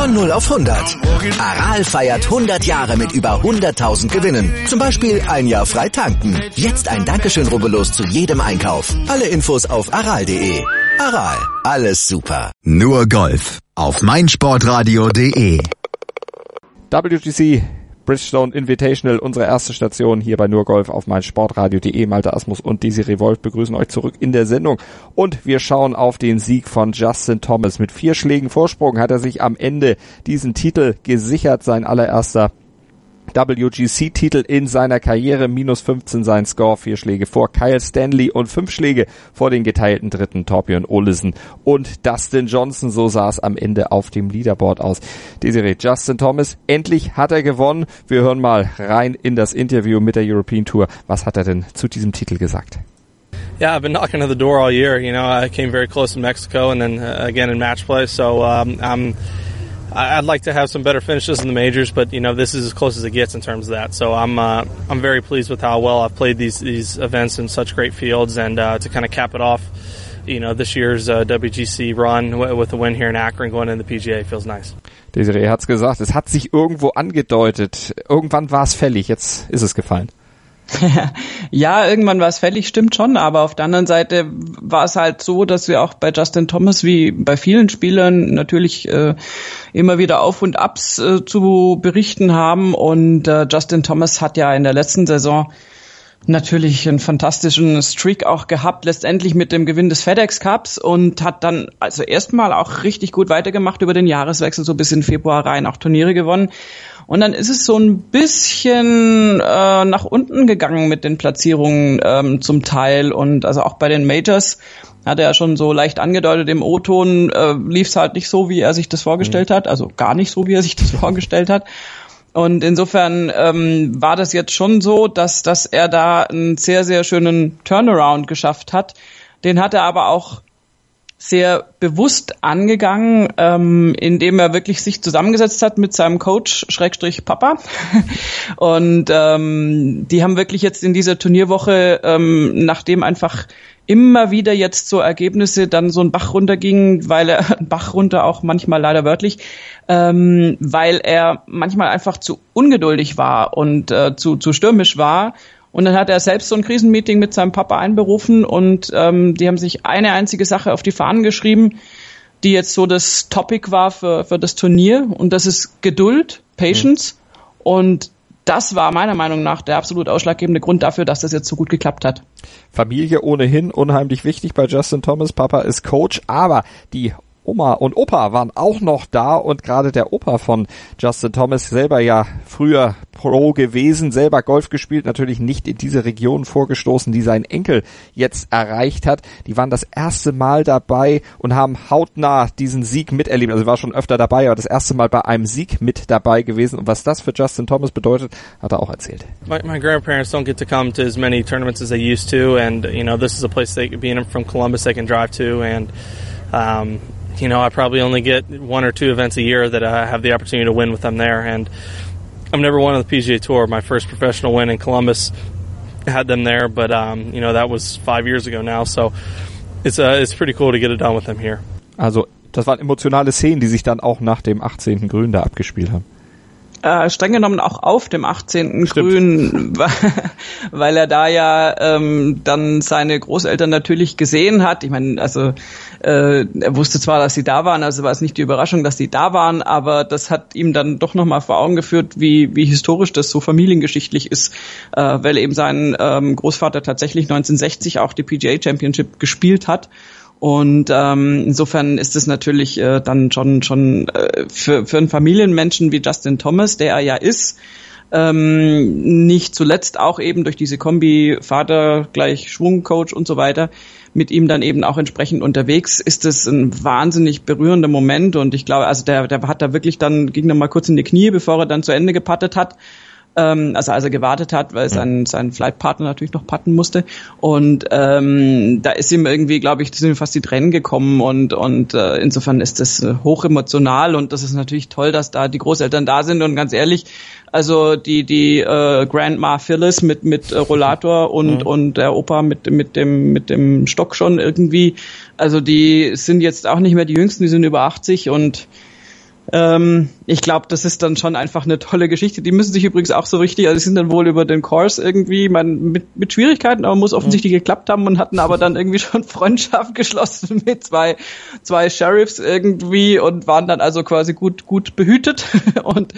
Von 0 auf 100. Aral feiert 100 Jahre mit über 100.000 Gewinnen. Zum Beispiel ein Jahr frei tanken. Jetzt ein Dankeschön, rubbellos zu jedem Einkauf. Alle Infos auf aral.de. Aral, alles super. Nur Golf auf meinsportradio.de. WGC Bridgestone Invitational, unsere erste Station hier bei Nur Golf auf meinsportradio.de. Malte Asmus und Desiree Wolf begrüßen euch zurück in der Sendung. Und wir schauen auf den Sieg von Justin Thomas. Mit 4 Schlägen Vorsprung hat er sich am Ende diesen Titel gesichert, sein allererster WGC-Titel in seiner Karriere, minus 15 sein Score, 4 Schläge vor Kyle Stanley und 5 Schläge vor den geteilten dritten Thorbjørn Olesen und Dustin Johnson. So sah es am Ende auf dem Leaderboard aus. Desiree, Justin Thomas, endlich hat er gewonnen. Wir hören mal rein in das Interview mit der European Tour. Was hat er denn zu diesem Titel gesagt? Yeah, I've been knocking on the door all year. You know, I came very close in Mexico and then again in match play. So I'd like to have some better finishes in the majors, but you know this is as close as it gets in terms of that. So I'm very pleased with how well I've played these events in such great fields, and to kind of cap it off, you know, this year's WGC run with a win here in Akron going into the PGA feels nice. Desiree hat's gesagt, es hat sich irgendwo angedeutet. Irgendwann war es fällig, jetzt ist es gefallen. Ja, irgendwann war es fällig, stimmt schon, aber auf der anderen Seite war es halt so, dass wir auch bei Justin Thomas wie bei vielen Spielern natürlich immer wieder Auf und Abs zu berichten haben, und Justin Thomas hat ja in der letzten Saison natürlich einen fantastischen Streak auch gehabt, letztendlich mit dem Gewinn des FedEx Cups, und hat dann also erstmal auch richtig gut weitergemacht über den Jahreswechsel, so bis in Februar rein, auch Turniere gewonnen. Und dann ist es so ein bisschen nach unten gegangen mit den Platzierungen zum Teil, und also auch bei den Majors hat er ja schon so leicht angedeutet, im O-Ton lief es halt nicht so, wie er sich das vorgestellt hat, also gar nicht so, wie er sich das vorgestellt hat. Und insofern war das jetzt schon so, dass er da einen sehr, sehr schönen Turnaround geschafft hat. Den hat er aber auch sehr bewusst angegangen, indem er wirklich sich zusammengesetzt hat mit seinem Coach / Papa. Und die haben wirklich jetzt in dieser Turnierwoche, nachdem einfach immer wieder jetzt so Ergebnisse dann so einen Bach runtergingen, weil er Bach runter auch manchmal leider wörtlich, weil er manchmal einfach zu ungeduldig war und zu stürmisch war. Und dann hat er selbst so ein Krisenmeeting mit seinem Papa einberufen, und die haben sich eine einzige Sache auf die Fahnen geschrieben, die jetzt so das Topic war für das Turnier, und das ist Geduld, Patience. Und das war meiner Meinung nach der absolut ausschlaggebende Grund dafür, dass das jetzt so gut geklappt hat. Familie ohnehin unheimlich wichtig bei Justin Thomas. Papa ist Coach, aber die Oma und Opa waren auch noch da, und gerade der Opa von Justin Thomas, selber ja früher Pro gewesen, selber Golf gespielt, natürlich nicht in diese Region vorgestoßen, die sein Enkel jetzt erreicht hat. Die waren das erste Mal dabei und haben hautnah diesen Sieg miterlebt. Also war schon öfter dabei, aber das erste Mal bei einem Sieg mit dabei gewesen. Und was das für Justin Thomas bedeutet, hat er auch erzählt. My grandparents don't get to come to as many tournaments as they used to, and you know this is a place being from Columbus they can drive to, and you know, I probably only get 1 or 2 events a year that I have the opportunity to win with them there. And I've never won on the PGA Tour. My first professional win in Columbus had them there, but you know, that was 5 years ago now. So it's pretty cool to get it done with them here. Also, das waren emotionale Szenen, die sich dann auch nach dem 18. Grün da abgespielt haben. Streng genommen auch auf dem 18. Stimmt. Grün, weil er da ja dann seine Großeltern natürlich gesehen hat. Ich meine, also er wusste zwar, dass sie da waren, also war es nicht die Überraschung, dass sie da waren, aber das hat ihm dann doch nochmal vor Augen geführt, wie historisch das so familiengeschichtlich ist, weil eben sein Großvater tatsächlich 1960 auch die PGA Championship gespielt hat. Und insofern ist es natürlich dann schon für einen Familienmenschen wie Justin Thomas, der er ja ist, nicht zuletzt auch eben durch diese Kombi Vater gleich Schwungcoach und so weiter, mit ihm dann eben auch entsprechend unterwegs, ist es ein wahnsinnig berührender Moment. Und ich glaube, also der hat da wirklich dann, ging dann mal kurz in die Knie, bevor er dann zu Ende gepattet hat. Also als er gewartet hat, weil sein Flightpartner natürlich noch putten musste. Und da ist ihm irgendwie, glaube ich, sind fast die Tränen gekommen, und insofern ist das hochemotional, und das ist natürlich toll, dass da die Großeltern da sind. Und ganz ehrlich, also die Grandma Phyllis mit Rollator und der Opa mit dem Stock schon irgendwie, also die sind jetzt auch nicht mehr die Jüngsten, die sind über 80, und Ich glaube, das ist dann schon einfach eine tolle Geschichte. Die müssen sich übrigens auch so richtig, also sie sind dann wohl über den Course irgendwie, mit Schwierigkeiten, aber muss offensichtlich geklappt haben und hatten aber dann irgendwie schon Freundschaft geschlossen mit zwei Sheriffs irgendwie und waren dann also quasi gut behütet und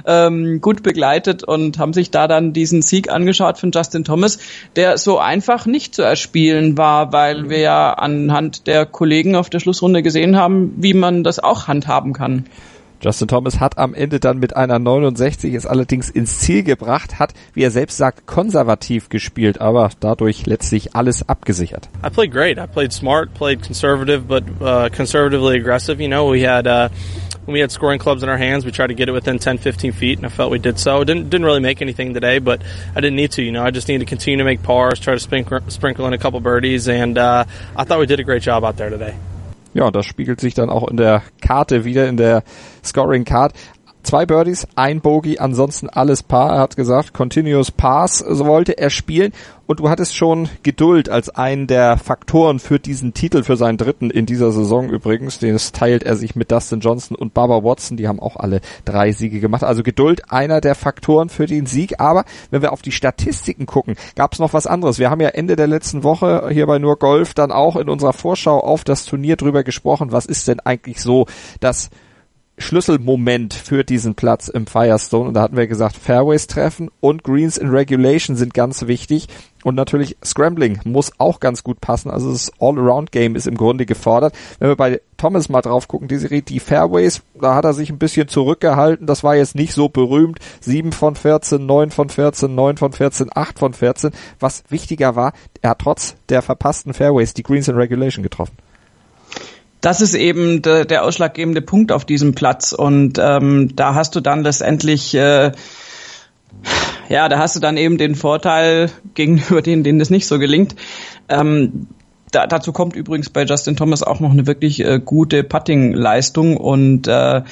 gut begleitet und haben sich da dann diesen Sieg angeschaut von Justin Thomas, der so einfach nicht zu erspielen war, weil wir ja anhand der Kollegen auf der Schlussrunde gesehen haben, wie man das auch handhaben kann. Justin Thomas hat am Ende dann mit einer 69 es allerdings ins Ziel gebracht, hat, wie er selbst sagt, konservativ gespielt, aber dadurch letztlich alles abgesichert. I played great. I played smart, played conservative, but conservatively aggressive. You know, when we had scoring clubs in our hands, we tried to get it within 10, 15 feet, and I felt we did so. Didn't really make anything today, but I didn't need to. You know, I just needed to continue to make pars, try to sprinkle in a couple birdies, and I thought we did a great job out there today. Ja, das spiegelt sich dann auch in der Karte wieder, in der Scoring Card. 2 Birdies, 1 Bogey, ansonsten alles Par. Er hat gesagt, Continuous Pars, so wollte er spielen. Und du hattest schon Geduld als einen der Faktoren für diesen Titel, für seinen dritten in dieser Saison übrigens. Das teilt er sich mit Dustin Johnson und Bubba Watson. Die haben auch alle 3 Siege gemacht. Also Geduld, einer der Faktoren für den Sieg. Aber wenn wir auf die Statistiken gucken, gab es noch was anderes. Wir haben ja Ende der letzten Woche hier bei Nur Golf dann auch in unserer Vorschau auf das Turnier drüber gesprochen. Was ist denn eigentlich so das Schlüsselmoment für diesen Platz im Firestone? Und da hatten wir gesagt, Fairways treffen und Greens in Regulation sind ganz wichtig und natürlich Scrambling muss auch ganz gut passen, also das All-Around-Game ist im Grunde gefordert. Wenn wir bei Thomas mal drauf gucken, die Fairways, da hat er sich ein bisschen zurückgehalten, das war jetzt nicht so berühmt, 7 von 14, 9 von 14, 9 von 14, 8 von 14, was wichtiger war, er hat trotz der verpassten Fairways die Greens in Regulation getroffen. Das ist eben der ausschlaggebende Punkt auf diesem Platz und da hast du dann letztendlich, da hast du dann eben den Vorteil gegenüber denen das nicht so gelingt. Dazu kommt übrigens bei Justin Thomas auch noch eine wirklich gute Putting-Leistung und das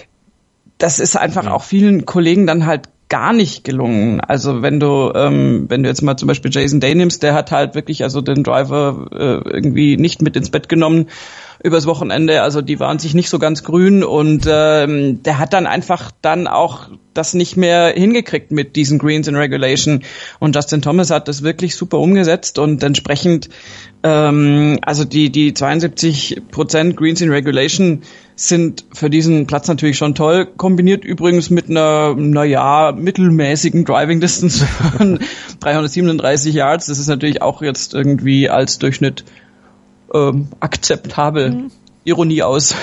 ist einfach auch vielen Kollegen dann halt gar nicht gelungen. Also wenn du jetzt mal zum Beispiel Jason Day nimmst, der hat halt wirklich also den Driver irgendwie nicht mit ins Bett genommen übers Wochenende, also die waren sich nicht so ganz grün und der hat dann einfach dann auch das nicht mehr hingekriegt mit diesen Greens in Regulation und Justin Thomas hat das wirklich super umgesetzt und entsprechend also die 72% Greens in Regulation sind für diesen Platz natürlich schon toll, kombiniert übrigens mit einer mittelmäßigen Driving Distance von 337 Yards, das ist natürlich auch jetzt irgendwie als Durchschnitt akzeptabel. Ironie aus.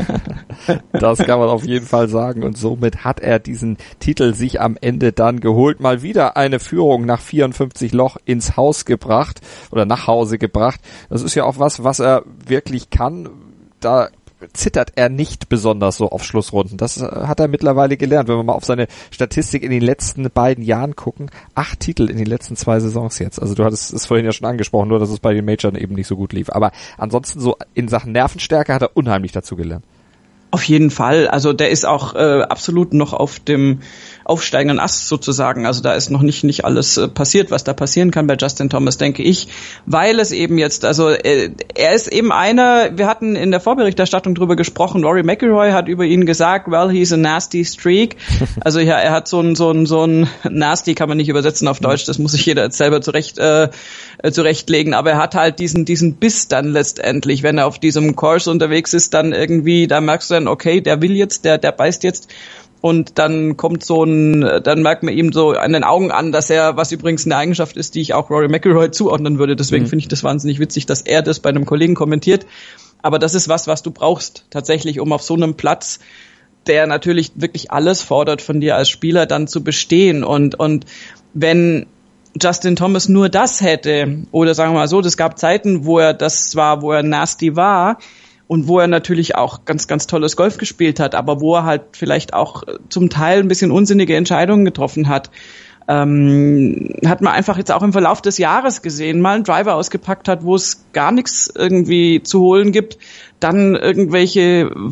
Das kann man auf jeden Fall sagen und somit hat er diesen Titel sich am Ende dann geholt. Mal wieder eine Führung nach 54 Loch ins Haus gebracht oder nach Hause gebracht. Das ist ja auch was er wirklich kann. Da zittert er nicht besonders so auf Schlussrunden. Das hat er mittlerweile gelernt. Wenn wir mal auf seine Statistik in den letzten beiden Jahren gucken, 8 Titel in den letzten 2 Saisons jetzt. Also du hattest es vorhin ja schon angesprochen, nur dass es bei den Majors eben nicht so gut lief. Aber ansonsten so in Sachen Nervenstärke hat er unheimlich dazu gelernt. Auf jeden Fall. Also der ist auch absolut noch auf dem aufsteigenden Ast sozusagen. Also da ist noch nicht alles passiert, was da passieren kann bei Justin Thomas, denke ich. Weil es eben jetzt, also er ist eben einer, wir hatten in der Vorberichterstattung drüber gesprochen, Rory McIlroy hat über ihn gesagt, well, he's a nasty streak. Also ja, er hat so ein nasty, kann man nicht übersetzen auf Deutsch, das muss sich jeder jetzt selber zurechtlegen, aber er hat halt diesen Biss dann letztendlich, wenn er auf diesem Course unterwegs ist, dann irgendwie, da merkst du dann, okay, der will jetzt, der beißt jetzt. Und dann kommt dann merkt man ihm so an den Augen an, dass er, was übrigens eine Eigenschaft ist, die ich auch Rory McIlroy zuordnen würde. Deswegen finde ich das wahnsinnig witzig, dass er das bei einem Kollegen kommentiert. Aber das ist was du brauchst tatsächlich, um auf so einem Platz, der natürlich wirklich alles fordert von dir als Spieler, dann zu bestehen. Und wenn Justin Thomas nur das hätte, oder sagen wir mal so, es gab Zeiten, wo er nasty war, und wo er natürlich auch ganz, ganz tolles Golf gespielt hat, aber wo er halt vielleicht auch zum Teil ein bisschen unsinnige Entscheidungen getroffen hat. Hat man einfach jetzt auch im Verlauf des Jahres gesehen, mal einen Driver ausgepackt hat, wo es gar nichts irgendwie zu holen gibt, dann irgendwelche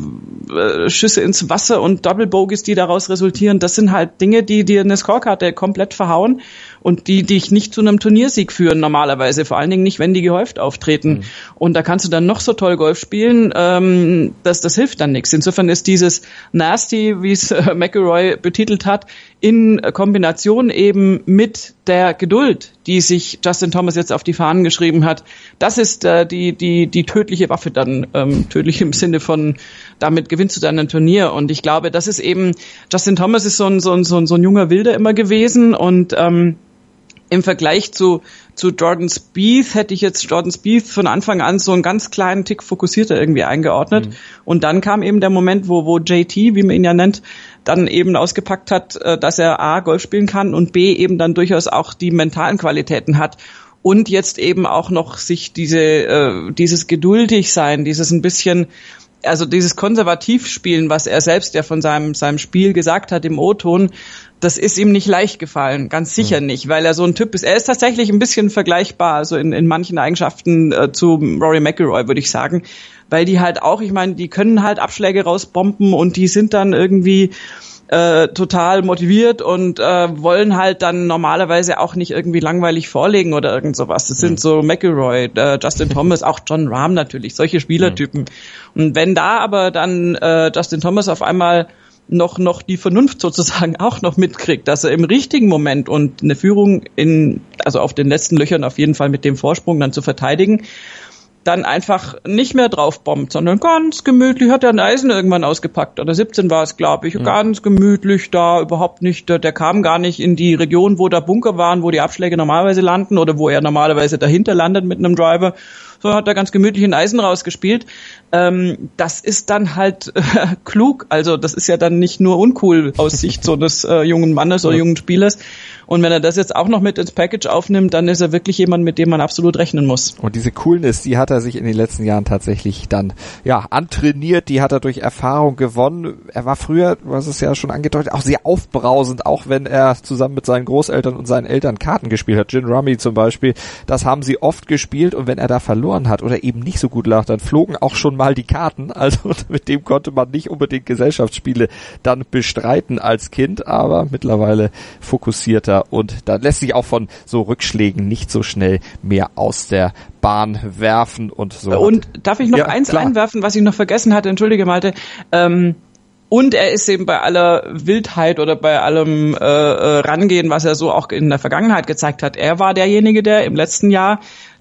Schüsse ins Wasser und Double Bogies, die daraus resultieren, das sind halt Dinge, die dir eine Scorekarte komplett verhauen und die dich nicht zu einem Turniersieg führen normalerweise, vor allen Dingen nicht, wenn die gehäuft auftreten. Und da kannst du dann noch so toll Golf spielen, das hilft dann nichts. Insofern ist dieses Nasty, wie es McIlroy betitelt hat, in Kombination eben mit der Geduld, die sich Justin Thomas jetzt auf die Fahnen geschrieben hat, das ist die tödliche Waffe dann, tödlich im Sinne von, damit gewinnst du dann ein Turnier. Und ich glaube, das ist eben, Justin Thomas ist so ein junger Wilder immer gewesen und im Vergleich zu Jordan Spieth hätte ich jetzt Jordan Spieth von Anfang an so einen ganz kleinen Tick fokussierter irgendwie eingeordnet. Und dann kam eben der Moment, wo JT, wie man ihn ja nennt, dann eben ausgepackt hat, dass er A, Golf spielen kann und B, eben dann durchaus auch die mentalen Qualitäten hat. Und jetzt eben auch noch sich dieses Geduldigsein, dieses ein bisschen, also dieses Konservativspielen, was er selbst ja von seinem Spiel gesagt hat im O-Ton, das ist ihm nicht leicht gefallen, ganz sicher nicht, weil er so ein Typ ist. Er ist tatsächlich ein bisschen vergleichbar, also in manchen Eigenschaften zu Rory McIlroy, würde ich sagen, weil die halt auch, ich meine, die können halt Abschläge rausbomben und die sind dann irgendwie total motiviert und wollen halt dann normalerweise auch nicht irgendwie langweilig vorlegen oder irgend sowas. Das sind so McIlroy, Justin Thomas, auch Jon Rahm natürlich, solche Spielertypen. Und wenn da aber dann Justin Thomas auf einmal noch die Vernunft sozusagen auch noch mitkriegt, dass er im richtigen Moment und eine Führung also auf den letzten Löchern auf jeden Fall mit dem Vorsprung dann zu verteidigen, dann einfach nicht mehr drauf bombt, sondern ganz gemütlich hat er ein Eisen irgendwann ausgepackt. Oder 17 war es, glaube ich. Ganz gemütlich da, überhaupt nicht, der kam gar nicht in die Region, wo da Bunker waren, wo die Abschläge normalerweise landen oder wo er normalerweise dahinter landet mit einem Driver. So hat er ganz gemütlich ein Eisen rausgespielt. Das ist dann halt klug. Also das ist ja dann nicht nur uncool aus Sicht so des jungen Mannes oder jungen Spielers. Und wenn er das jetzt auch noch mit ins Package aufnimmt, dann ist er wirklich jemand, mit dem man absolut rechnen muss. Und diese Coolness, die hat er sich in den letzten Jahren tatsächlich dann antrainiert, die hat er durch Erfahrung gewonnen. Er war früher, du hast es ja schon angedeutet, auch sehr aufbrausend, auch wenn er zusammen mit seinen Großeltern und seinen Eltern Karten gespielt hat. Gin Rummy zum Beispiel, das haben sie oft gespielt und wenn er da verloren hat oder eben nicht so gut lag, dann flogen auch schon mal die Karten. Also mit dem konnte man nicht unbedingt Gesellschaftsspiele dann bestreiten als Kind, aber mittlerweile fokussierter und da lässt sich auch von so Rückschlägen nicht so schnell mehr aus der Bahn werfen und so. Und darf ich noch eins einwerfen, was ich noch vergessen hatte? Entschuldige, Malte. Und er ist eben bei aller Wildheit oder bei allem Rangehen, was er so auch in der Vergangenheit gezeigt hat. Er war derjenige, der im letzten Jahr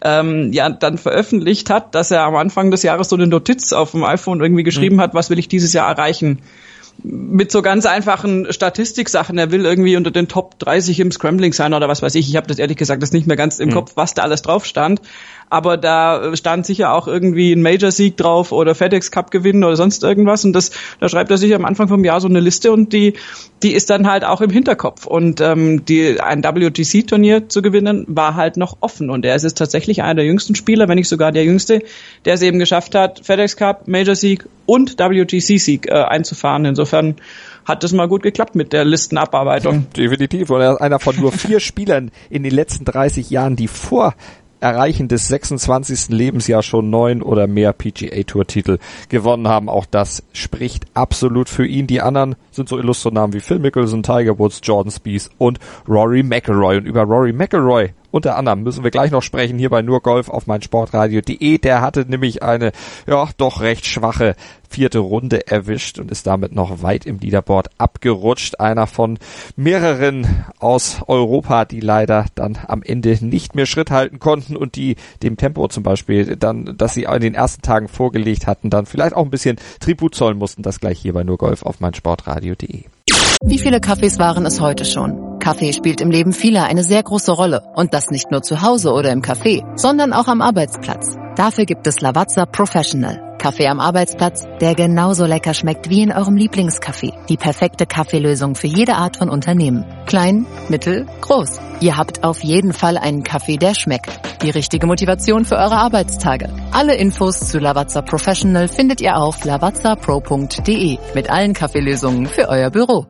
dann veröffentlicht hat, dass er am Anfang des Jahres so eine Notiz auf dem iPhone irgendwie geschrieben hat, was will ich dieses Jahr erreichen. Mit so ganz einfachen Statistiksachen. Er will irgendwie unter den Top 30 im Scrambling sein oder was weiß ich. Ich habe das ehrlich gesagt das nicht mehr ganz im Kopf, was da alles drauf stand. Aber da stand sicher auch irgendwie ein Major-Sieg drauf oder FedEx Cup gewinnen oder sonst irgendwas. Und da schreibt er sich am Anfang vom Jahr so eine Liste und die ist dann halt auch im Hinterkopf. Und ein WGC-Turnier zu gewinnen war halt noch offen. Und er ist jetzt tatsächlich einer der jüngsten Spieler, wenn nicht sogar der jüngste, der es eben geschafft hat, FedEx Cup, Major-Sieg und WGC-Sieg einzufahren. Insofern hat das mal gut geklappt mit der Listenabarbeitung. Definitiv. Und er ist einer von nur 4 Spielern in den letzten 30 Jahren, die vor Erreichen des 26. Lebensjahrs schon 9 oder mehr PGA-Tour-Titel gewonnen haben. Auch das spricht absolut für ihn. Die anderen sind so illustre Namen wie Phil Mickelson, Tiger Woods, Jordan Spieth und Rory McIlroy. Und über Rory McIlroy unter anderem müssen wir gleich noch sprechen hier bei nur Golf auf meinsportradio.de. Der hatte nämlich eine doch recht schwache 4. Runde erwischt und ist damit noch weit im Leaderboard abgerutscht. Einer von mehreren aus Europa, die leider dann am Ende nicht mehr Schritt halten konnten und die dem Tempo zum Beispiel dann, das sie in den ersten Tagen vorgelegt hatten, dann vielleicht auch ein bisschen Tribut zollen mussten. Das gleich hier bei nur Golf auf meinsportradio.de. Wie viele Kaffees waren es heute schon? Kaffee spielt im Leben vieler eine sehr große Rolle. Und das nicht nur zu Hause oder im Café, sondern auch am Arbeitsplatz. Dafür gibt es Lavazza Professional. Kaffee am Arbeitsplatz, der genauso lecker schmeckt wie in eurem Lieblingscafé. Die perfekte Kaffeelösung für jede Art von Unternehmen. Klein, mittel, groß. Ihr habt auf jeden Fall einen Kaffee, der schmeckt. Die richtige Motivation für eure Arbeitstage. Alle Infos zu Lavazza Professional findet ihr auf lavazzapro.de. Mit allen Kaffeelösungen für euer Büro.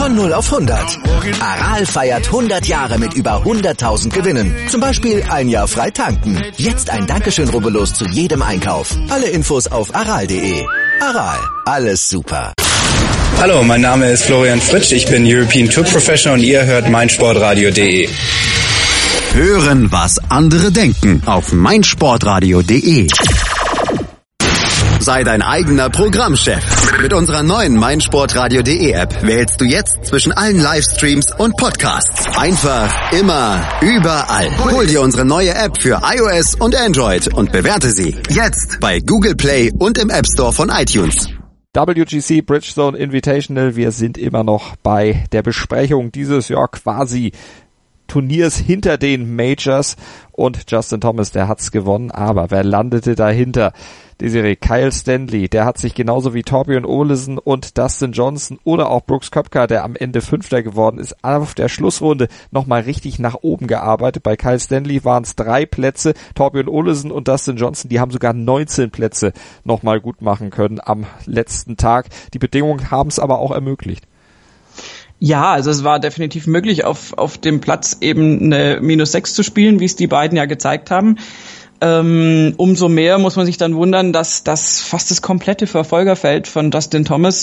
Von 0 auf 100. Aral feiert 100 Jahre mit über 100.000 Gewinnen. Zum Beispiel ein Jahr frei tanken. Jetzt ein Dankeschön, rubbellos zu jedem Einkauf. Alle Infos auf aral.de. Aral, alles super. Hallo, mein Name ist Florian Fritsch, ich bin European Tour Professional und ihr hört meinsportradio.de. Hören, was andere denken auf meinsportradio.de. Sei dein eigener Programmchef. Mit unserer neuen meinsportradio.de App wählst du jetzt zwischen allen Livestreams und Podcasts. Einfach, immer, überall. Hol dir unsere neue App für iOS und Android und bewerte sie jetzt bei Google Play und im App Store von iTunes. WGC Bridgestone Invitational, wir sind immer noch bei der Besprechung dieses Jahr quasi Turniers hinter den Majors und Justin Thomas, der hat's gewonnen, aber wer landete dahinter? Desiree, Kyle Stanley, der hat sich genauso wie Torbjörn Olesen und Dustin Johnson oder auch Brooks Koepka, der am Ende Fünfter geworden ist, auf der Schlussrunde nochmal richtig nach oben gearbeitet. Bei Kyle Stanley waren es 3 Plätze, Torbjörn Olesen und Dustin Johnson, die haben sogar 19 Plätze nochmal gut machen können am letzten Tag. Die Bedingungen haben es aber auch ermöglicht. Ja, also es war definitiv möglich, auf dem Platz eben eine -6 zu spielen, wie es die beiden ja gezeigt haben. Umso mehr muss man sich dann wundern, dass das fast das komplette Verfolgerfeld von Justin Thomas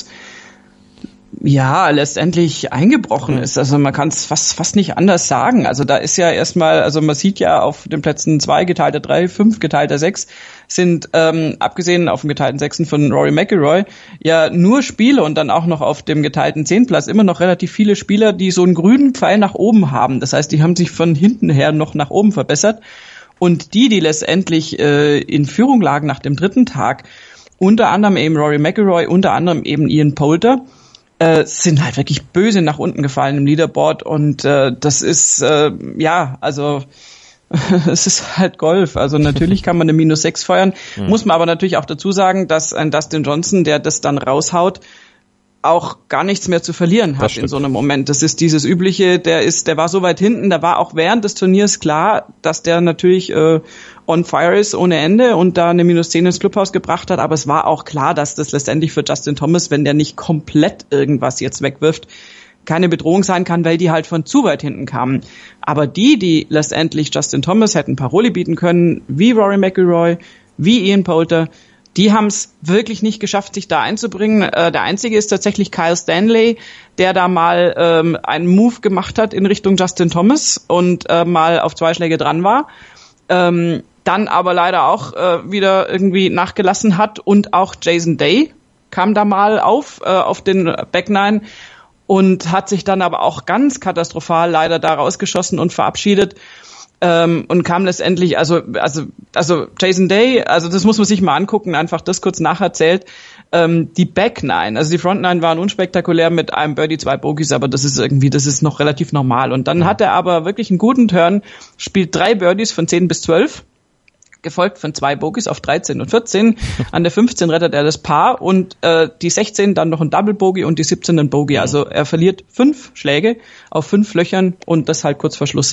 ja letztendlich eingebrochen ist. Also man kann es fast nicht anders sagen. Also da ist ja erstmal, also man sieht ja auf den Plätzen 2 geteilter 3, 5 geteilter 6 sind abgesehen auf dem geteilten 6 von Rory McIlroy ja nur Spiele und dann auch noch auf dem geteilten 10. Platz immer noch relativ viele Spieler, die so einen grünen Pfeil nach oben haben. Das heißt, die haben sich von hinten her noch nach oben verbessert. Und die letztendlich in Führung lagen nach dem 3. Tag, unter anderem eben Rory McIlroy, unter anderem eben Ian Poulter, sind halt wirklich böse nach unten gefallen im Leaderboard. Und das ist, also es ist halt Golf. Also natürlich kann man eine -6 feuern. Muss man aber natürlich auch dazu sagen, dass ein Dustin Johnson, der das dann raushaut, auch gar nichts mehr zu verlieren hat in so einem Moment. Das ist dieses übliche, der war so weit hinten, da war auch während des Turniers klar, dass der natürlich on fire ist ohne Ende und da eine -10 ins Clubhaus gebracht hat, aber es war auch klar, dass das letztendlich für Justin Thomas, wenn der nicht komplett irgendwas jetzt wegwirft, keine Bedrohung sein kann, weil die halt von zu weit hinten kamen. Aber die letztendlich Justin Thomas hätten Paroli bieten können, wie Rory McIlroy, wie Ian Poulter, die haben es wirklich nicht geschafft, sich da einzubringen. Der einzige ist tatsächlich Kyle Stanley, der da mal einen Move gemacht hat in Richtung Justin Thomas und mal auf 2 Schläge dran war. Dann aber leider auch wieder irgendwie nachgelassen hat. Und auch Jason Day kam da mal auf den Back Nine und hat sich dann aber auch ganz katastrophal leider da rausgeschossen und verabschiedet. Und kam letztendlich, also Jason Day, also das muss man sich mal angucken, einfach das kurz nacherzählt. Die Back Nine, also die Front Nine waren unspektakulär mit einem Birdie, 2 Bogies, aber das ist noch relativ normal. Und dann hat er aber wirklich einen guten Turn, spielt 3 Birdies von 10 bis 12, gefolgt von 2 Bogies auf 13 und 14. An der 15 rettet er das Paar und die 16 dann noch ein Double Bogey und die 17 ein Bogey. Also er verliert 5 Schläge auf 5 Löchern und das halt kurz vor Schluss.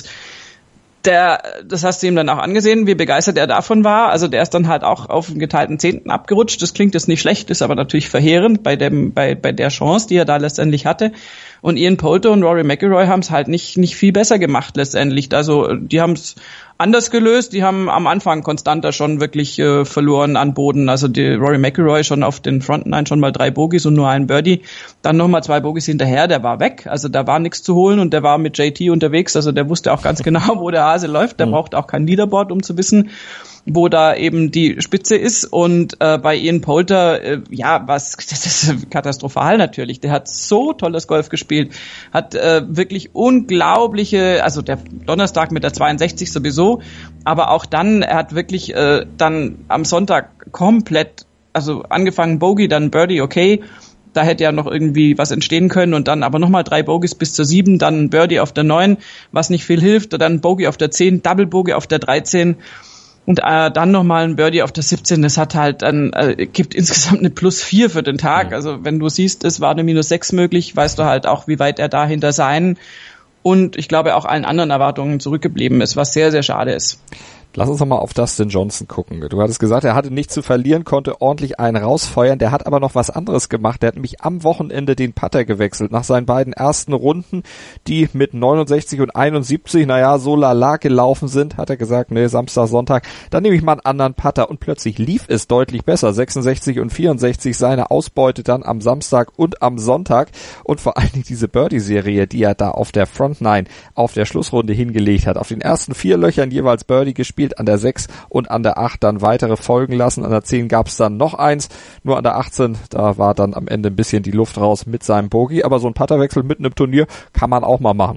Das hast du ihm dann auch angesehen, wie begeistert er davon war. Also der ist dann halt auch auf den geteilten 10. abgerutscht. Das klingt jetzt nicht schlecht, ist aber natürlich verheerend bei der Chance, die er da letztendlich hatte. Und Ian Poulter und Rory McIlroy haben es halt nicht viel besser gemacht letztendlich. Also die haben es anders gelöst. Die haben am Anfang konstanter schon wirklich verloren an Boden. Also die Rory McIlroy schon auf den Front Nine schon mal 3 Bogies und nur ein Birdie. Dann nochmal 2 Bogies hinterher. Der war weg. Also da war nichts zu holen und der war mit JT unterwegs. Also der wusste auch ganz genau, wo der Hase läuft. Der braucht auch kein Leaderboard, um zu wissen, wo da eben die Spitze ist. Und bei Ian Poulter, das ist katastrophal natürlich. Der hat so tolles Golf gespielt, hat wirklich unglaubliche, also der Donnerstag mit der 62 sowieso, aber auch dann, er hat wirklich dann am Sonntag komplett, also angefangen Bogey, dann Birdie, okay, da hätte ja noch irgendwie was entstehen können und dann aber nochmal 3 Bogies bis zur 7, dann Birdie auf der 9, was nicht viel hilft, dann Bogey auf der 10, Double Bogey auf der 13 und dann nochmal ein Birdie auf der 17. Das hat halt dann, gibt insgesamt eine +4 für den Tag. Also wenn du siehst, es war eine -6 möglich, weißt du halt auch, wie weit er da hinter seinen und ich glaube auch allen anderen Erwartungen zurückgeblieben ist, was sehr, sehr schade ist. Lass uns nochmal auf Dustin Johnson gucken. Du hattest gesagt, er hatte nichts zu verlieren, konnte ordentlich einen rausfeuern. Der hat aber noch was anderes gemacht. Der hat nämlich am Wochenende den Putter gewechselt. Nach seinen beiden ersten Runden, die mit 69 und 71, so lala gelaufen sind, hat er gesagt, nee, Samstag, Sonntag, dann nehme ich mal einen anderen Putter. Und plötzlich lief es deutlich besser. 66 und 64 seine Ausbeute dann am Samstag und am Sonntag. Und vor allen Dingen diese Birdie-Serie, die er da auf der Front Nine, auf der Schlussrunde hingelegt hat. Auf den ersten 4 Löchern jeweils Birdie gespielt, an der 6 und an der 8 dann weitere folgen lassen. An der 10 gab es dann noch eins. Nur an der 18, da war dann am Ende ein bisschen die Luft raus mit seinem Bogey. Aber so ein Putterwechsel mitten im Turnier kann man auch mal machen.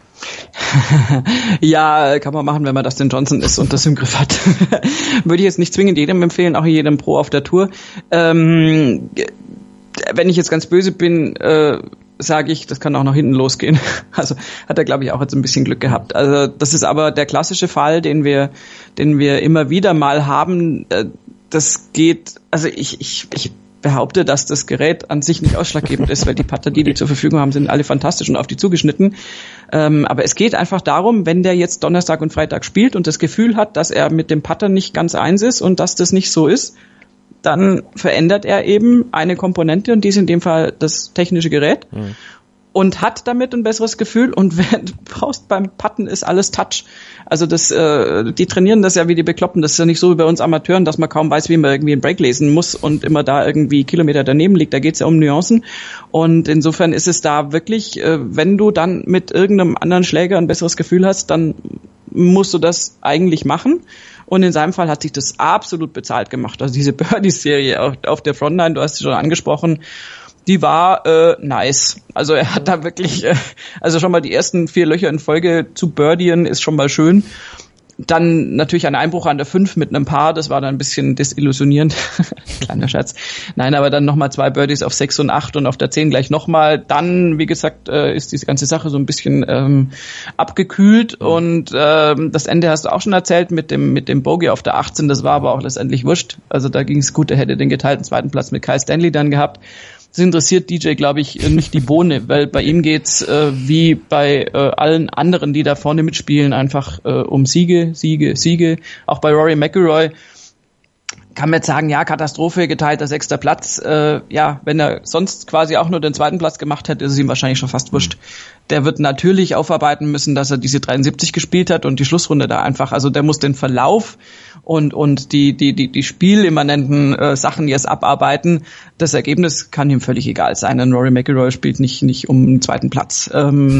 Ja, kann man machen, wenn man Dustin Johnson ist und das im Griff hat. Würde ich jetzt nicht zwingend jedem empfehlen, auch jedem Pro auf der Tour. Wenn ich jetzt ganz böse bin, sage ich, das kann auch nach hinten losgehen. Also hat er, glaube ich, auch jetzt ein bisschen Glück gehabt. Also das ist aber der klassische Fall, den wir immer wieder mal haben. Das geht, also ich behaupte, dass das Gerät an sich nicht ausschlaggebend ist, weil die Putter, die zur Verfügung haben, sind alle fantastisch und auf die zugeschnitten. Aber es geht einfach darum, wenn der jetzt Donnerstag und Freitag spielt und das Gefühl hat, dass er mit dem Putter nicht ganz eins ist und dass das nicht so ist, dann verändert er eben eine Komponente und die ist in dem Fall das technische Gerät und hat damit ein besseres Gefühl und wenn du brauchst beim Putten ist alles Touch. Also die trainieren das ja wie die Bekloppen. Das ist ja nicht so wie bei uns Amateuren, dass man kaum weiß, wie man irgendwie einen Break lesen muss und immer da irgendwie Kilometer daneben liegt. Da geht's ja um Nuancen und insofern ist es da wirklich, wenn du dann mit irgendeinem anderen Schläger ein besseres Gefühl hast, dann musst du das eigentlich machen. Und in seinem Fall hat sich das absolut bezahlt gemacht. Also diese Birdie-Serie auf der Frontline, du hast sie schon angesprochen, die war nice. Also er hat da wirklich, also schon mal die ersten 4 Löcher in Folge zu birdien ist schon mal schön. Dann natürlich ein Einbruch an der 5 mit einem Paar, das war dann ein bisschen desillusionierend. Kleiner Scherz. Nein, aber dann nochmal 2 Birdies auf 6 und 8 und auf der 10 gleich nochmal. Dann, wie gesagt, ist diese ganze Sache so ein bisschen abgekühlt und das Ende hast du auch schon erzählt mit dem Bogey auf der 18, das war aber auch letztendlich wurscht. Also da ging es gut, er hätte den geteilten 2. Platz mit Kyle Stanley dann gehabt. Das interessiert DJ, glaube ich, nicht die Bohne, weil bei ihm geht's wie bei allen anderen, die da vorne mitspielen, einfach um Siege. Auch bei Rory McIlroy kann man jetzt sagen, ja, Katastrophe, geteilter 6. Platz. Wenn er sonst quasi auch nur den 2. Platz gemacht hätte, ist es ihm wahrscheinlich schon fast wurscht. Der wird natürlich aufarbeiten müssen, dass er diese 73 gespielt hat und die Schlussrunde da einfach, also der muss den Verlauf und die spielimmanenten Sachen jetzt abarbeiten. Das Ergebnis kann ihm völlig egal sein. Denn Rory McIlroy spielt nicht um den 2. Platz.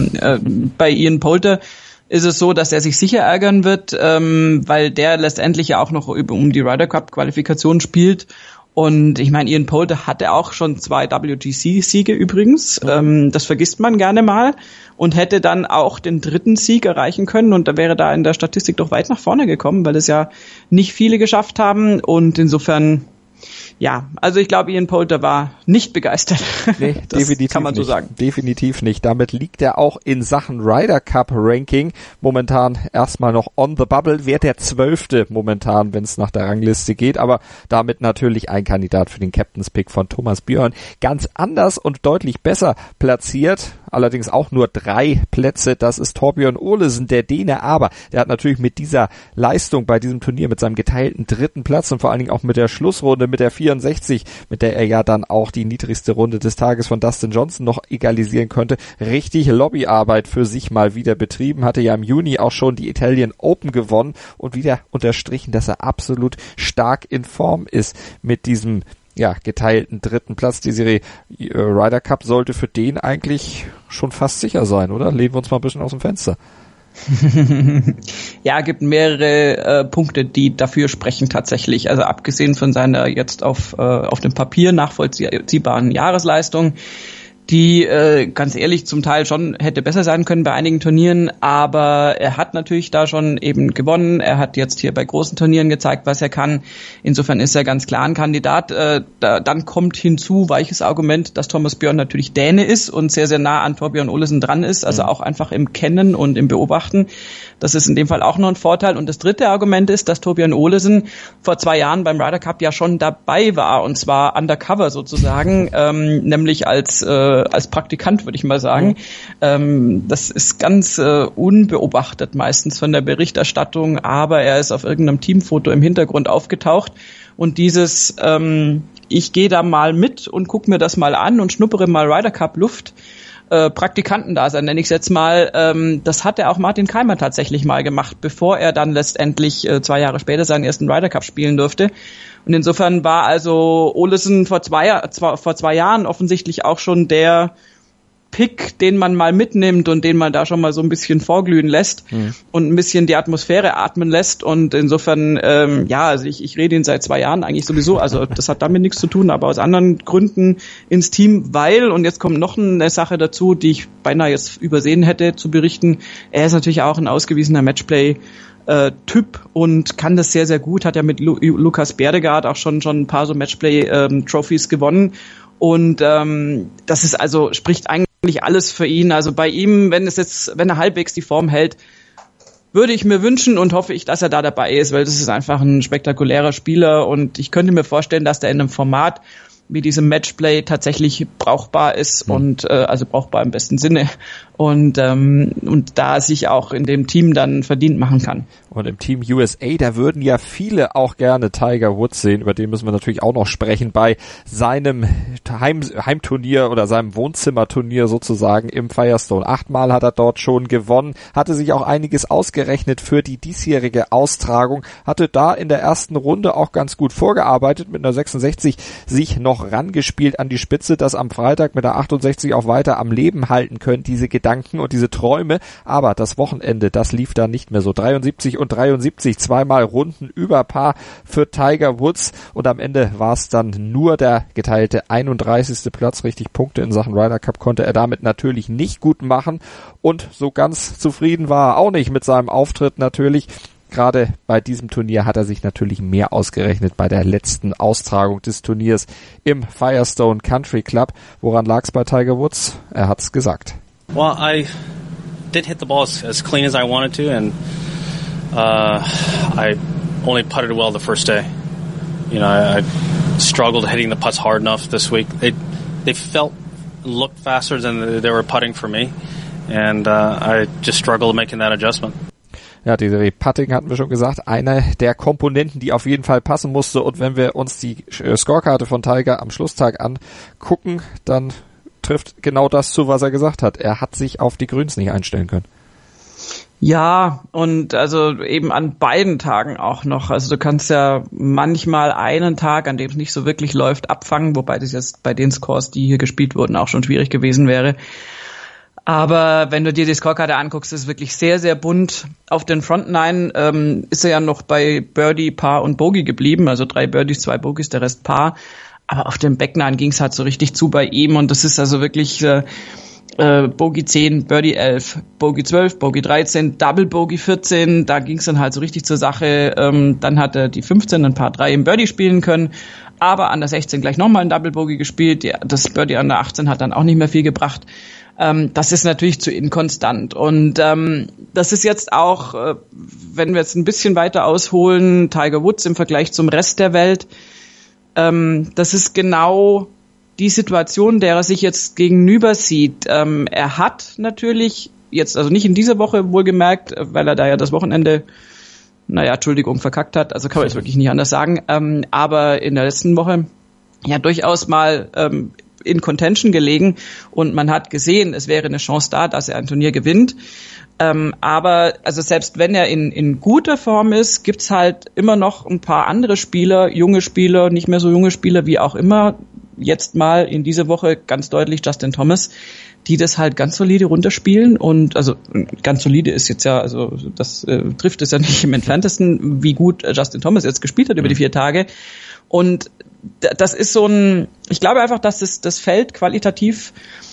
Bei Ian Poulter ist es so, dass er sich sicher ärgern wird, weil der letztendlich ja auch noch um die Ryder Cup Qualifikation spielt. Und ich meine, Ian Poulter hatte auch schon 2 WGC-Siege übrigens. Das vergisst man gerne mal. Und hätte dann auch den 3. Sieg erreichen können. Und da wäre da in der Statistik doch weit nach vorne gekommen, weil es ja nicht viele geschafft haben. Und insofern, ja, also ich glaube, Ian Poulter war nicht begeistert. Nee, das definitiv kann man so sagen. Definitiv nicht. Damit liegt er auch in Sachen Ryder Cup Ranking momentan erstmal noch on the bubble. Wäre der 12. momentan, wenn es nach der Rangliste geht. Aber damit natürlich ein Kandidat für den Captain's Pick von Thomas Björn. Ganz anders und deutlich besser platziert. Allerdings auch nur 3 Plätze. Das ist Thorbjørn Olesen, der Däne. Aber der hat natürlich mit dieser Leistung bei diesem Turnier, mit seinem geteilten 3. Platz und vor allen Dingen auch mit der Schlussrunde, mit der 64, mit der er ja dann auch die niedrigste Runde des Tages von Dustin Johnson noch egalisieren könnte, richtig Lobbyarbeit für sich mal wieder betrieben. Hatte ja im Juni auch schon die Italian Open gewonnen und wieder unterstrichen, dass er absolut stark in Form ist mit diesem geteilten 3. Platz. Die Serie Ryder Cup sollte für den eigentlich schon fast sicher sein, oder? Lehnen wir uns mal ein bisschen aus dem Fenster. Ja, gibt mehrere Punkte, die dafür sprechen tatsächlich. Also abgesehen von seiner jetzt auf dem Papier nachvollziehbaren Jahresleistung, die ganz ehrlich zum Teil schon hätte besser sein können bei einigen Turnieren, aber er hat natürlich da schon eben gewonnen. Er hat jetzt hier bei großen Turnieren gezeigt, was er kann. Insofern ist er ganz klar ein Kandidat. Dann kommt hinzu, weiches Argument, dass Thomas Björn natürlich Däne ist und sehr, sehr nah an Thorbjørn Olesen dran ist, also auch einfach im Kennen und im Beobachten. Das ist in dem Fall auch noch ein Vorteil. Und das dritte Argument ist, dass Thorbjørn Olesen vor 2 Jahren beim Ryder Cup ja schon dabei war, und zwar undercover sozusagen, nämlich als als Praktikant, würde ich mal sagen. Das ist ganz unbeobachtet meistens von der Berichterstattung, aber er ist auf irgendeinem Teamfoto im Hintergrund aufgetaucht und dieses ich gehe da mal mit und gucke mir das mal an und schnuppere mal Ryder Cup Luft, Praktikantendasein nenne ich es jetzt mal, das hat ja auch Martin Keimer tatsächlich mal gemacht, bevor er dann letztendlich 2 Jahre später seinen ersten Ryder Cup spielen durfte. Und insofern war also Olesen vor 2 Jahren offensichtlich auch schon der Pick, den man mal mitnimmt und den man da schon mal so ein bisschen vorglühen lässt und ein bisschen die Atmosphäre atmen lässt. Und insofern, also ich rede ihn seit 2 Jahren eigentlich sowieso, also das hat damit nichts zu tun, aber aus anderen Gründen ins Team, weil, und jetzt kommt noch eine Sache dazu, die ich beinahe jetzt übersehen hätte zu berichten, er ist natürlich auch ein ausgewiesener Matchplay-Typ und kann das sehr, sehr gut, hat ja mit Lukas Berdegard auch schon ein paar so Matchplay-Trophies gewonnen. Und das ist also, spricht eigentlich alles für ihn. Also bei ihm, wenn er halbwegs die Form hält, würde ich mir wünschen und hoffe ich, dass er da dabei ist, weil das ist einfach ein spektakulärer Spieler und ich könnte mir vorstellen, dass der in einem Format wie diesem Matchplay tatsächlich brauchbar ist und also brauchbar im besten Sinne und da sich auch in dem Team dann verdient machen kann. Und im Team USA, da würden ja viele auch gerne Tiger Woods sehen, über den müssen wir natürlich auch noch sprechen, bei seinem Heimturnier oder seinem Wohnzimmerturnier sozusagen im Firestone. 8-mal hat er dort schon gewonnen, hatte sich auch einiges ausgerechnet für die diesjährige Austragung, hatte da in der ersten Runde auch ganz gut vorgearbeitet, mit einer 66 sich noch rangespielt an die Spitze, das am Freitag mit der 68 auch weiter am Leben halten können, diese Gedanken und diese Träume, aber das Wochenende, das lief da nicht mehr so. 73 und 73, 2-mal Runden über Paar für Tiger Woods und am Ende war es dann nur der geteilte 31. Platz, richtig Punkte in Sachen Ryder Cup konnte er damit natürlich nicht gut machen und so ganz zufrieden war er auch nicht mit seinem Auftritt natürlich. Gerade bei diesem Turnier hat er sich natürlich mehr ausgerechnet bei der letzten Austragung des Turniers im Firestone Country Club. Woran lag es bei Tiger Woods? Er hat's gesagt. Well, I did hit the ball as clean as I wanted to, and I only putted well the first day. You know, I struggled hitting the putts hard enough this week. They looked faster than they were putting for me, and I just struggled making that adjustment. Ja, diese Putting hatten wir schon gesagt, eine der Komponenten, die auf jeden Fall passen musste. Und wenn wir uns die Scorekarte von Tiger am Schlusstag angucken, dann trifft genau das zu, was er gesagt hat. Er hat sich auf die Grüns nicht einstellen können. Ja, und also eben an beiden Tagen auch noch. Also du kannst ja manchmal einen Tag, an dem es nicht so wirklich läuft, abfangen, wobei das jetzt bei den Scores, die hier gespielt wurden, auch schon schwierig gewesen wäre. Aber wenn du dir die Scorekarte anguckst, ist es wirklich sehr, sehr bunt. Auf den Front 9 ist er ja noch bei Birdie, Par und Bogey geblieben. Also 3 Birdies, 2 Bogies, der Rest Par. Aber auf dem Back 9 ging es halt so richtig zu bei ihm. Und das ist also wirklich Bogey 10, Birdie 11, Bogey 12, Bogey 13, Double Bogey 14. Da ging es dann halt so richtig zur Sache. Dann hat er die 15 ein Par 3 im Birdie spielen können. Aber an der 16 gleich nochmal ein Double Bogey gespielt. Das Birdie an der 18 hat dann auch nicht mehr viel gebracht. Das ist natürlich zu inkonstant. Und das ist jetzt auch, wenn wir jetzt ein bisschen weiter ausholen, Tiger Woods im Vergleich zum Rest der Welt, das ist genau die Situation, der er sich jetzt gegenüber sieht. Er hat natürlich jetzt, also nicht in dieser Woche wohlgemerkt, weil er da ja das Wochenende, verkackt hat, also kann man jetzt wirklich nicht anders sagen, aber in der letzten Woche ja durchaus mal in Contention gelegen und man hat gesehen, es wäre eine Chance da, dass er ein Turnier gewinnt. Aber also selbst wenn er in guter Form ist, gibt's halt immer noch ein paar andere Spieler, junge Spieler, nicht mehr so junge Spieler, wie auch immer. Jetzt mal in dieser Woche ganz deutlich Justin Thomas, die das halt ganz solide runterspielen und also ganz solide ist jetzt ja, also das trifft es ja nicht im Entferntesten, wie gut Justin Thomas jetzt gespielt hat über die 4 Tage. Und das ist so ich glaube einfach, dass das Feld qualitativ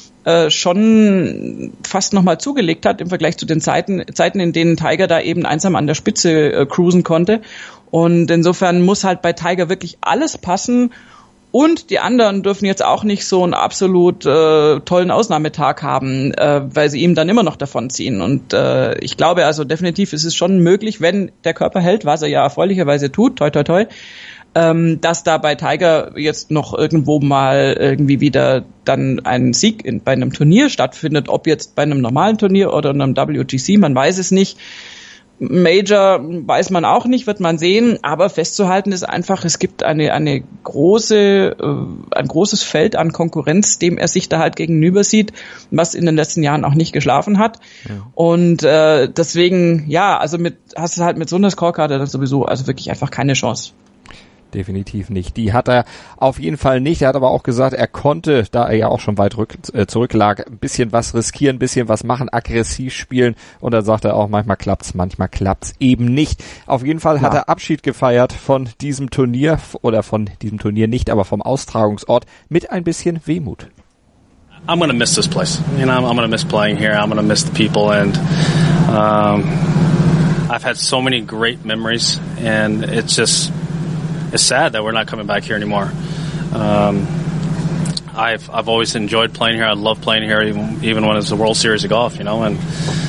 schon fast nochmal zugelegt hat im Vergleich zu den Zeiten, in denen Tiger da eben einsam an der Spitze cruisen konnte. Und insofern muss halt bei Tiger wirklich alles passen. Und die anderen dürfen jetzt auch nicht so einen absolut tollen Ausnahmetag haben, weil sie ihm dann immer noch davonziehen. Und ich glaube also definitiv ist es schon möglich, wenn der Körper hält, was er ja erfreulicherweise tut, toi toi toi, dass da bei Tiger jetzt noch irgendwo mal irgendwie wieder dann ein Sieg bei einem Turnier stattfindet, ob jetzt bei einem normalen Turnier oder einem WGC, man weiß es nicht. Major weiß man auch nicht, wird man sehen, aber festzuhalten ist einfach, es gibt ein großes Feld an Konkurrenz, dem er sich da halt gegenüber sieht, was in den letzten Jahren auch nicht geschlafen hat. Ja. Und deswegen, ja, also hast du halt mit so einer Scorekarte dann sowieso also wirklich einfach keine Chance. Definitiv nicht. Die hat er auf jeden Fall nicht. Er hat aber auch gesagt, er konnte, da er ja auch schon weit zurücklag, ein bisschen was riskieren, ein bisschen was machen, aggressiv spielen. Und dann sagt er auch, manchmal klappt's eben nicht. Auf jeden Fall hat er Abschied gefeiert von diesem Turnier, oder von diesem Turnier nicht, aber vom Austragungsort mit ein bisschen Wehmut. I'm going to miss this place. You know, I'm going to miss playing here. I'm going to miss the people, and I've had so many great memories, and it's sad that we're not coming back here anymore. I've always enjoyed playing here. I love playing here, even when it's the World Series of golf, you know. And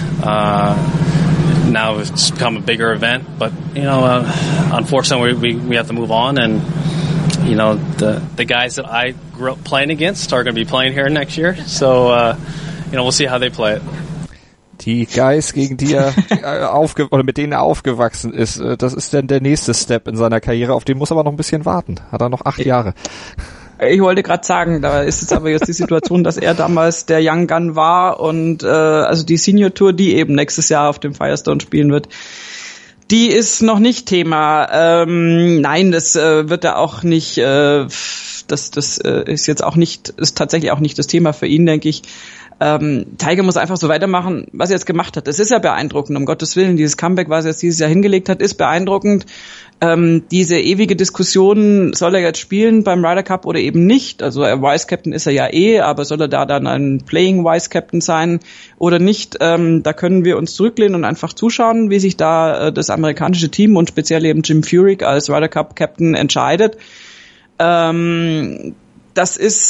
now it's become a bigger event, but you know, unfortunately, we have to move on. And you know, the guys that I grew up playing against are going to be playing here next year. So you know, we'll see how they play it. Die Guys, gegen die er oder mit denen er aufgewachsen ist, das ist dann der nächste Step in seiner Karriere, auf den muss er aber noch ein bisschen warten. Hat er noch 8 Jahre. Ich wollte gerade sagen, da ist es aber jetzt die Situation, dass er damals der Young Gun war und also die Senior Tour, die eben nächstes Jahr auf dem Firestone spielen wird, die ist noch nicht Thema. Nein, das wird er auch nicht, das ist jetzt auch nicht, ist tatsächlich auch nicht das Thema für ihn, denke ich. Tiger muss einfach so weitermachen, was er jetzt gemacht hat. Das ist ja beeindruckend, um Gottes Willen. Dieses Comeback, was er jetzt dieses Jahr hingelegt hat, ist beeindruckend. Diese ewige Diskussion, soll er jetzt spielen beim Ryder Cup oder eben nicht? Also Vice Captain ist er ja aber soll er da dann ein Playing Vice Captain sein oder nicht? Da können wir uns zurücklehnen und einfach zuschauen, wie sich da das amerikanische Team und speziell eben Jim Furyk als Ryder Cup Captain entscheidet. Das ist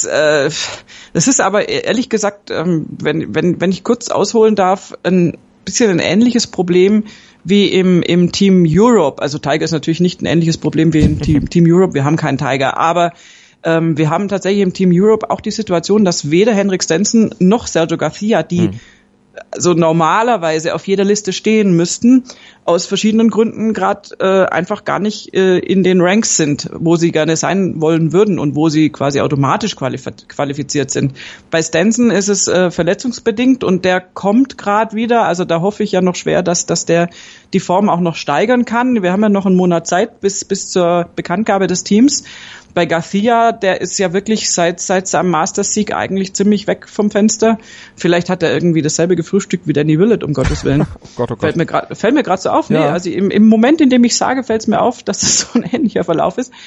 aber ehrlich gesagt, wenn ich kurz ausholen darf, ein bisschen ein ähnliches Problem wie im Team Europe. Also Tiger ist natürlich nicht ein ähnliches Problem wie im Team Europe. Wir haben keinen Tiger, aber wir haben tatsächlich im Team Europe auch die Situation, dass weder Henrik Stenson noch Sergio Garcia, die so normalerweise auf jeder Liste stehen müssten, aus verschiedenen Gründen gerade einfach gar nicht in den Ranks sind, wo sie gerne sein wollen würden und wo sie quasi automatisch qualifiziert sind. Bei Stenson ist es verletzungsbedingt und der kommt gerade wieder, also da hoffe ich ja noch schwer, dass der die Form auch noch steigern kann. Wir haben ja noch einen Monat Zeit bis zur Bekanntgabe des Teams. Bei Garcia, der ist ja wirklich seit seinem Masters-Sieg eigentlich ziemlich weg vom Fenster. Vielleicht hat er irgendwie dasselbe gefrühstückt wie Danny Willett, um Gottes Willen. Oh Gott. Fällt mir gerade so auf. Ja. Nee, also im Moment, in dem ich sage, fällt es mir auf, dass es so ein ähnlicher Verlauf ist.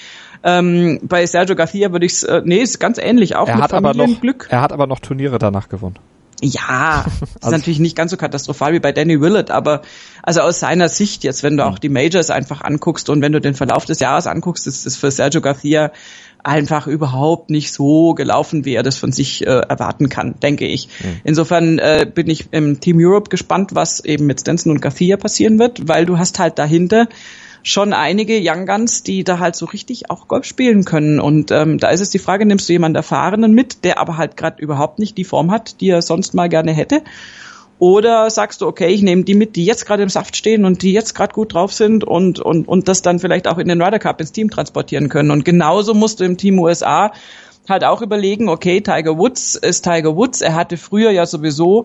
Bei Sergio Garcia würde ich ist ganz ähnlich, auch mit Familienglück. Er hat aber noch Turniere danach gewonnen. Ja, ist natürlich nicht ganz so katastrophal wie bei Danny Willett, aber also aus seiner Sicht jetzt, wenn du auch die Majors einfach anguckst und wenn du den Verlauf des Jahres anguckst, ist es für Sergio Garcia einfach überhaupt nicht so gelaufen, wie er das von sich erwarten kann, denke ich. Insofern bin ich im Team Europe gespannt, was eben mit Stenson und Garcia passieren wird, weil du hast halt dahinter schon einige Young Guns, die da halt so richtig auch Golf spielen können. Und da ist es die Frage, nimmst du jemanden Erfahrenen mit, der aber halt gerade überhaupt nicht die Form hat, die er sonst mal gerne hätte? Oder sagst du, okay, ich nehme die mit, die jetzt gerade im Saft stehen und die jetzt gerade gut drauf sind und das dann vielleicht auch in den Ryder Cup ins Team transportieren können. Und genauso musst du im Team USA halt auch überlegen, okay, Tiger Woods ist Tiger Woods. Er hatte früher ja sowieso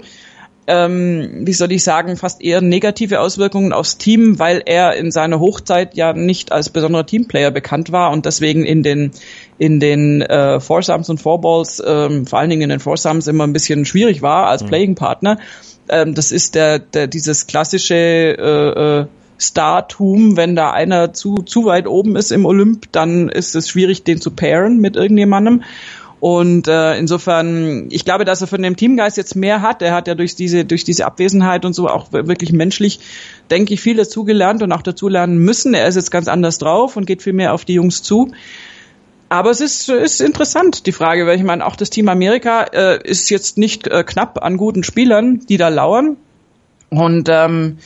wie soll ich sagen, fast eher negative Auswirkungen aufs Team, weil er in seiner Hochzeit ja nicht als besonderer Teamplayer bekannt war und deswegen in den Foursomes und Fourballs, vor allen Dingen in den Foursomes immer ein bisschen schwierig war als Playing-Partner. Das ist dieses klassische Startum, wenn da einer zu weit oben ist im Olymp, dann ist es schwierig, den zu pairen mit irgendjemandem. Und insofern, ich glaube, dass er von dem Teamgeist jetzt mehr hat. Er hat ja durch diese Abwesenheit und so auch wirklich menschlich, denke ich, viel dazugelernt und auch dazulernen müssen. Er ist jetzt ganz anders drauf und geht viel mehr auf die Jungs zu. Aber es ist interessant, die Frage, weil ich meine, auch das Team Amerika ist jetzt nicht knapp an guten Spielern, die da lauern. Und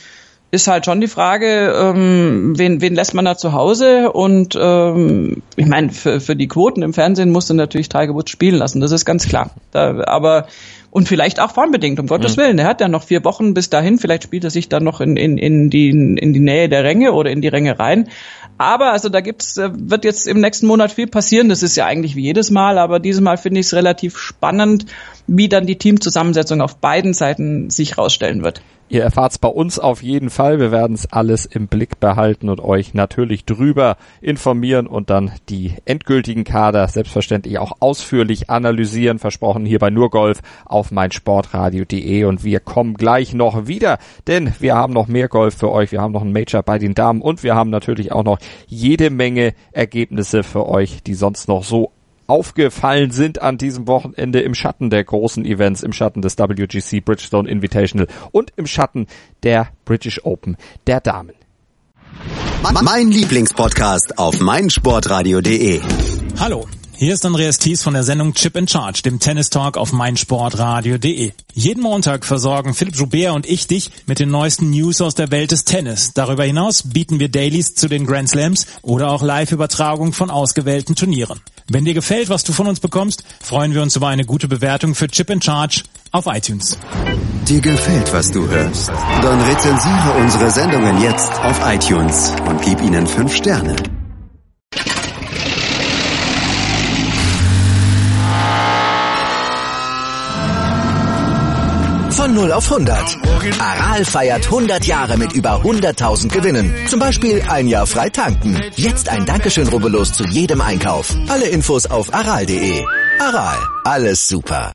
ist halt schon die Frage, wen lässt man da zu Hause? Und ich meine, für die Quoten im Fernsehen musst du natürlich Tiger Woods spielen lassen, das ist ganz klar. Und vielleicht auch formbedingt, um Gottes Willen. Er hat ja noch 4 Wochen bis dahin. Vielleicht spielt er sich dann noch in die Nähe der Ränge oder in die Ränge rein. Aber also da wird jetzt im nächsten Monat viel passieren. Das ist ja eigentlich wie jedes Mal. Aber dieses Mal finde ich es relativ spannend, wie dann die Teamzusammensetzung auf beiden Seiten sich rausstellen wird. Ihr erfahrt's bei uns auf jeden Fall. Wir werden es alles im Blick behalten und euch natürlich drüber informieren und dann die endgültigen Kader selbstverständlich auch ausführlich analysieren. Versprochen hier bei Nur Golf auf meinsportradio.de. Und wir kommen gleich noch wieder, denn wir haben noch mehr Golf für euch. Wir haben noch einen Major bei den Damen und wir haben natürlich auch noch jede Menge Ergebnisse für euch, die sonst noch so aufgefallen sind an diesem Wochenende im Schatten der großen Events, im Schatten des WGC Bridgestone Invitational und im Schatten der British Open der Damen. Mein Lieblingspodcast auf meinsportradio.de. Hallo, hier ist Andreas Thies von der Sendung Chip in Charge, dem Tennis-Talk auf meinsportradio.de. Jeden Montag versorgen Philipp Joubert und ich dich mit den neuesten News aus der Welt des Tennis. Darüber hinaus bieten wir Dailies zu den Grand Slams oder auch Live-Übertragungen von ausgewählten Turnieren. Wenn dir gefällt, was du von uns bekommst, freuen wir uns über eine gute Bewertung für Chip in Charge auf iTunes. Dir gefällt, was du hörst? Dann rezensiere unsere Sendungen jetzt auf iTunes und gib ihnen 5 Sterne. Von 0 auf 100. Aral feiert 100 Jahre mit über 100.000 Gewinnen. Zum Beispiel ein Jahr frei tanken. Jetzt ein Dankeschön, rubbellos zu jedem Einkauf. Alle Infos auf aral.de. Aral, alles super.